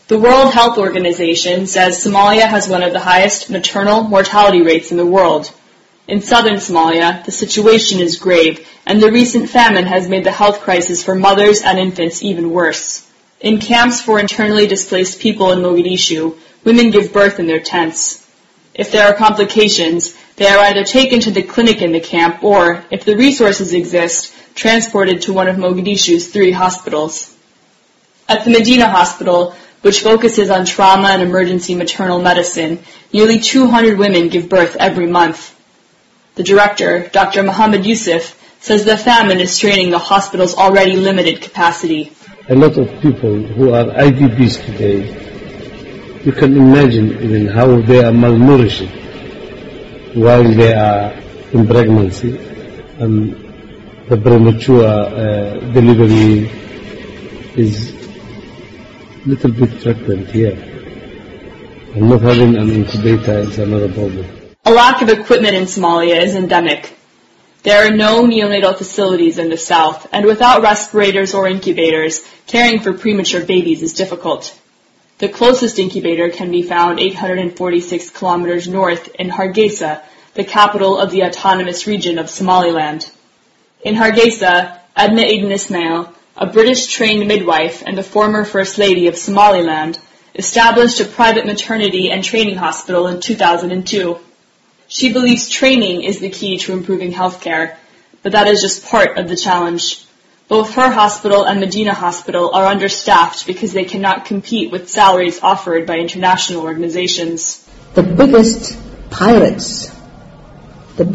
The World Health Organization says Somalia has one of the highest maternal mortality rates in the world. In southern Somalia, the situation is grave, and the recent famine has made the health crisis for mothers and infants even worse. In camps for internally displaced people in Mogadishu, women give birth in their tents. If there are complications, they are either taken to the clinic in the camp or, if the resources exist, transported to one of Mogadishu's 3 hospitals. At the Medina Hospital, which focuses on trauma and emergency maternal medicine, nearly 200 women give birth every month. The director, Dr. Muhammad Yusuf, says the famine is straining the hospital's already limited capacity. A lot of people who are IDPs today, you can imagine even how they are malnourished while they are in pregnancy, and the premature delivery is a little bit frequent here. And not having an incubator is another problem. A lack of equipment in Somalia is endemic. There are no neonatal facilities in the south, and without respirators or incubators, caring for premature babies is difficult. The closest incubator can be found 846 kilometers north in Hargeisa, the capital of the autonomous region of Somaliland. In Hargeisa, Adna Aden Ismail, a British-trained midwife and the former First Lady of Somaliland, established a private maternity and training hospital in 2002. She believes training is the key to improving healthcare, but that is just part of the challenge. Both her hospital and Medina Hospital are understaffed because they cannot compete with salaries offered by international organizations. The biggest pirates of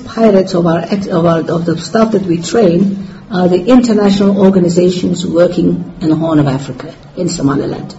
the staff that we train are the international organizations working in the Horn of Africa, in Somaliland.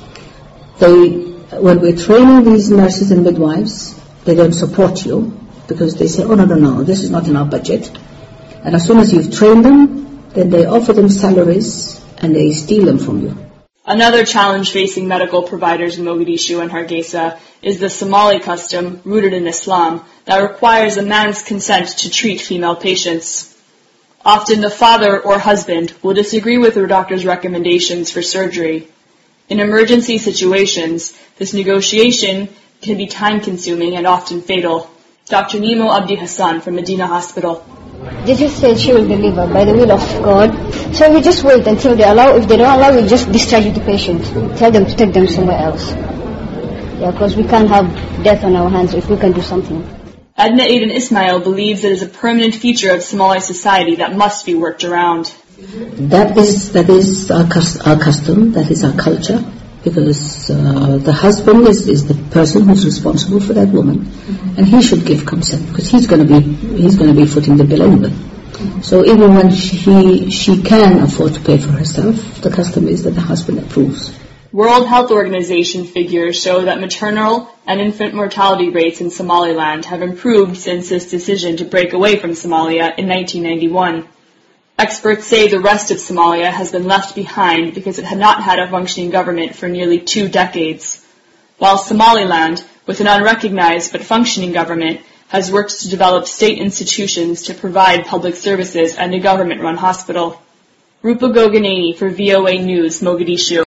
When we're training these nurses and midwives, they don't support you because they say, oh, no, this is not in our budget. And as soon as you've trained them, then they offer them salaries and they steal them from you. Another challenge facing medical providers in Mogadishu and Hargeisa is the Somali custom, rooted in Islam, that requires a man's consent to treat female patients. Often the father or husband will disagree with the doctor's recommendations for surgery. In emergency situations, this negotiation can be time-consuming and often fatal. Dr. Nemo Abdi Hassan from Medina Hospital. They just said she will deliver by the will of God. So we just wait until they allow. If they don't allow, we just discharge the patient. Tell them to take them somewhere else. Yeah, because we can't have death on our hands if we can do something. Adna Aden Ismail believes it is a permanent feature of Somali society that must be worked around. That is our custom, that is our culture, because the husband is the person who's responsible for that woman, and he should give consent because he's going to be footing the bill anyway. So even when she can afford to pay for herself, the custom is that the husband approves. World Health Organization figures show that maternal and infant mortality rates in Somaliland have improved since this decision to break away from Somalia in 1991. Experts say the rest of Somalia has been left behind because it had not had a functioning government for nearly 2 decades, while Somaliland, with an unrecognized but functioning government, has worked to develop state institutions to provide public services and a government-run hospital. Rupa Goganeni for VOA News, Mogadishu.